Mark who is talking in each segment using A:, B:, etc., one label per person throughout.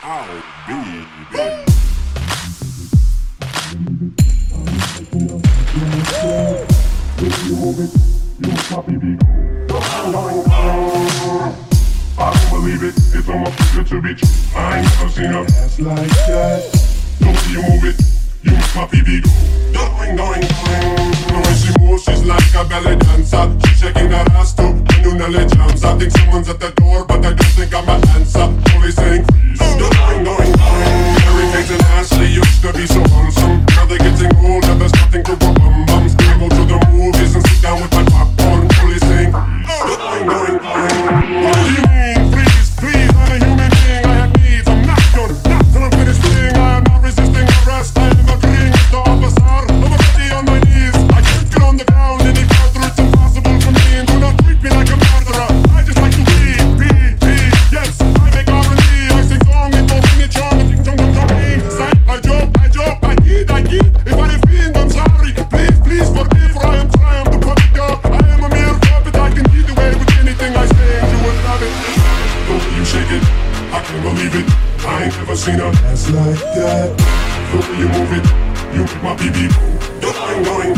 A: Oh, baby. I don't believe it, it's almost too good to be true. I ain't never seen a ass like that. Don't see you move it, you make my PB go. Going, going, going. The way she moves, she's like a belly dancer. She's shaking that ass to a new knowledge jams. I think someone's at the door, but I don't think I'm an answer. Only saying freeze. Going, going, going. Mary Kate and Ashley used to be so handsome. Now they're getting older, there's nothing to rub bum bums. I go to the movies and sit down with my popcorn. Only saying freeze. Going, going, going. What do you mean? Please, please, I'm a human being. I have needs. I'm not done. Not till I'm finished being. I am not resisting arrest. I am agreeing with the officer. I'm already on my knees. I can't get on the ground any further. It's impossible for me. And do not treat me like a murderer. I just like to be. Yes, I make R&B. I sing song and don't sing it charm. I sing tongue. Say, I joke. I eat. If I offend, I'm sorry. Please forgive. For I am trying to put it up. I am a mere puppet. I can get away with anything I say. And you will love it. The way you shake it, I can't believe it. I ain't never seen a ass like that. The way you move it, you make my BB go. Going.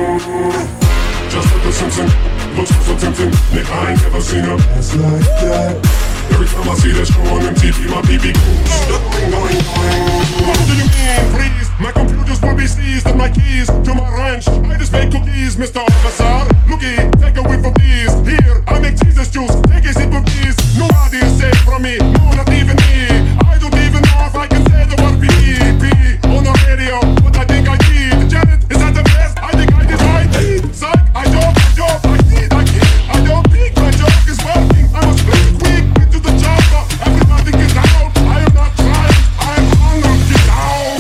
A: Just like the Simpson, looks so tempting. Nick, I ain't never seen a ass like that. Every time I see that show on MTV, my BB goes. Going. What do you mean, please? My computers will be seized and my keys to my ranch. I just make cookies, Mr. Officer. Looky, take a whiff of these. Here, I make Jesus juice. Take a sip of these. Nobody is safe from me. No, not even me. I don't even know if I can say the word P on the radio. But I think I did. Janet, is that the best? I think I did right. Suck, I joke. I don't peek. My joke is working. I must play quick into the chopper. Everybody get out. I am not trying. I am hungry. Get out.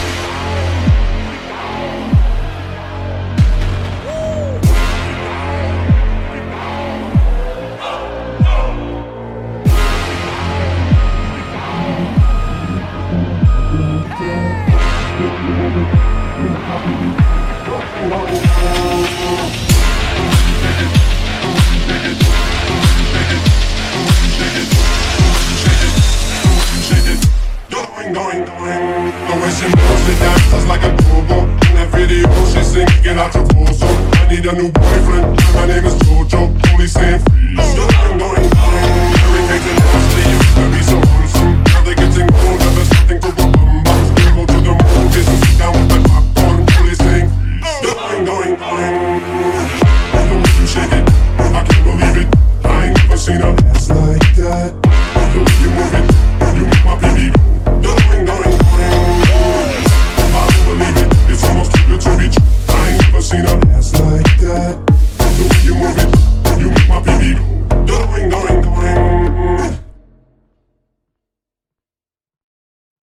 A: Going. The way she moves, she dances like a go-go. In that video, she sings, get out your torso. I need a new boyfriend, and my name is Jojo. Only saying freeze. Going. Every case in Ashley used to be so